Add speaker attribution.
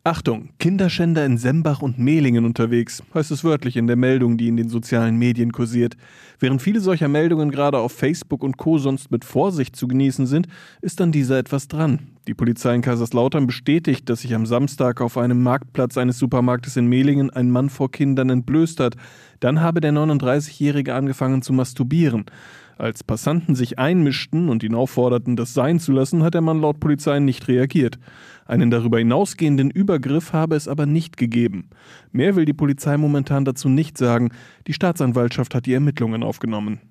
Speaker 1: Achtung, Kinderschänder in Sembach und Mehlingen unterwegs, heißt es wörtlich in der Meldung, die in den sozialen Medien kursiert. Während viele solcher Meldungen gerade auf Facebook und Co. sonst mit Vorsicht zu genießen sind, ist an dieser etwas dran. Die Polizei in Kaiserslautern bestätigt, dass sich am Samstag auf einem Marktplatz eines Supermarktes in Mehlingen ein Mann vor Kindern entblößt hat. Dann habe der 39-Jährige angefangen zu masturbieren. Als Passanten sich einmischten und ihn aufforderten, das sein zu lassen, hat der Mann laut Polizei nicht reagiert. Einen darüber hinausgehenden Übergriff habe es aber nicht gegeben. Mehr will die Polizei momentan dazu nicht sagen. Die Staatsanwaltschaft hat die Ermittlungen aufgenommen.